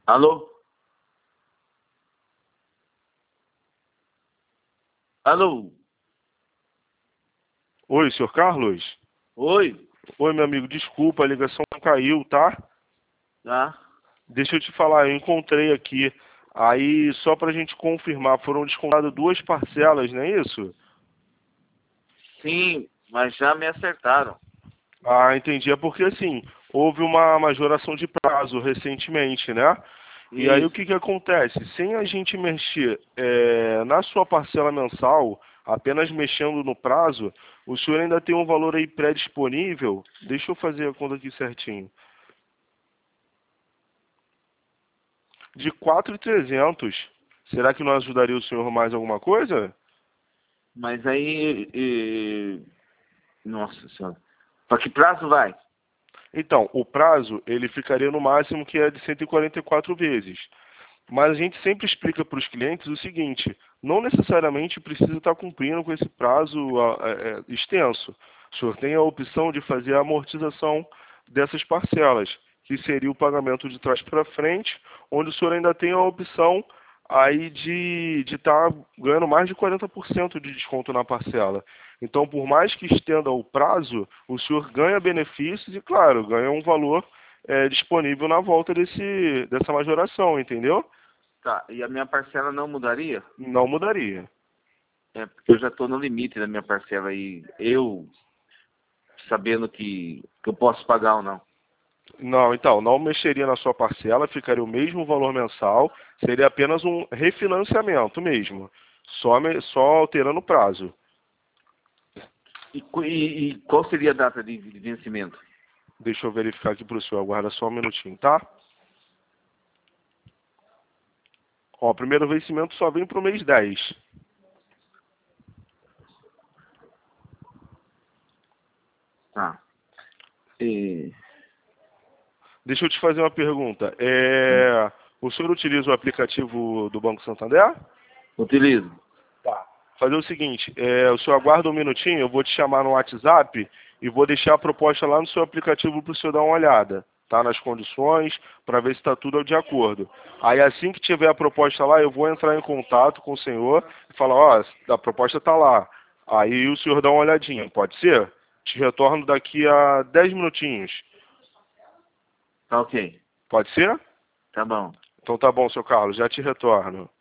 Alô? Alô? Oi, senhor Carlos? Oi? Oi, meu amigo, desculpa, a ligação caiu, tá? Tá? Deixa eu te falar, eu encontrei aqui. Aí, só pra gente confirmar, foram descontadas duas parcelas, não é isso? Sim, mas já me acertaram. Ah, entendi. É porque, assim, houve uma majoração de prazo recentemente, né? E aí, o Isso. que que acontece? Sem a gente mexer na sua parcela mensal, apenas mexendo no prazo, o senhor ainda tem um valor aí pré-disponível. Deixa eu fazer a conta aqui certinho. De 4.300. Será que não ajudaria o senhor mais alguma coisa? Mas aí, nossa senhora. Pra que prazo vai? Então, o prazo, ele ficaria no máximo que é de 144 vezes. Mas a gente sempre explica para os clientes o seguinte, não necessariamente precisa estar cumprindo com esse prazo extenso. O senhor tem a opção de fazer a amortização dessas parcelas, que seria o pagamento de trás para frente, onde o senhor ainda tem a opção aí de estar ganhando mais de 40% de desconto na parcela. Então, por mais que estenda o prazo, o senhor ganha benefícios e, claro, ganha um valor disponível na volta dessa majoração, entendeu? Tá, e a minha parcela não mudaria? Não mudaria. É, porque eu já estou no limite da minha parcela aí. Eu sabendo que eu posso pagar ou não. Não, então, não mexeria na sua parcela, ficaria o mesmo valor mensal, seria apenas um refinanciamento mesmo, só alterando o prazo. E qual seria a data de vencimento? Deixa eu verificar aqui para o senhor, aguarda só um minutinho, tá? Ó, o primeiro vencimento só vem para o mês 10. Tá. E, Deixa eu te fazer uma pergunta. hum, O senhor utiliza o aplicativo do Banco Santander? utilizo. Tá. Fazer o seguinte, o senhor aguarda um minutinho, eu vou te chamar no WhatsApp e vou deixar a proposta lá no seu aplicativo para o senhor dar uma olhada, tá? Nas condições, para ver se está tudo de acordo. Aí assim que tiver a proposta lá, eu vou entrar em contato com o senhor e falar, ó, a proposta está lá. Aí o senhor dá uma olhadinha, pode ser? Te retorno daqui a 10 minutinhos. Tá ok. Pode ser? Tá bom. Então tá bom, seu Carlos, já te retorno.